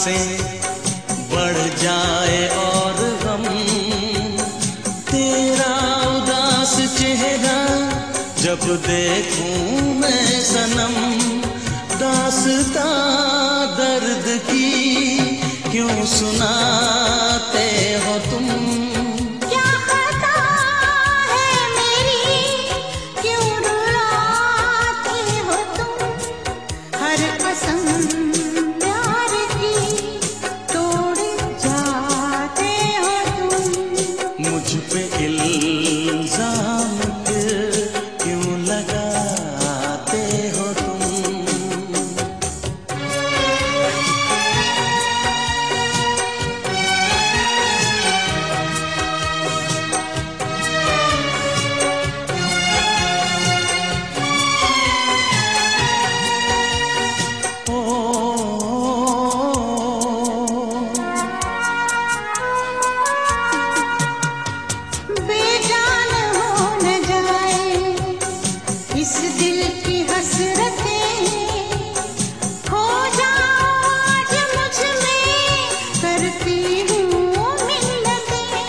सांसें बढ़ जाए और गम, तेरा उदास चेहरा जब देखूं मैं सनम, दास्तां दर्द की क्यों सुनाते हो तुम? क्या खता है मेरी, क्यों रुलाते हो तुम? हर कसम प्यार की तोड़ जाते हो तुम। मुझ पे इल्जाम क्यों लगाते हो तुम? बेजान हो न जाए इस दिल की हसरतें, खो जाओ आज मुझ में करती हूँ मिन्नतें।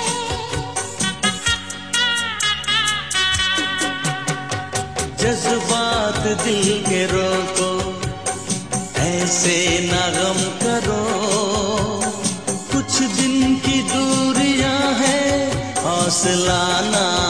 जज्बात दिल के रोको, ऐसे ना गम करो, कुछ दिन की दूरियां है, हौसला ना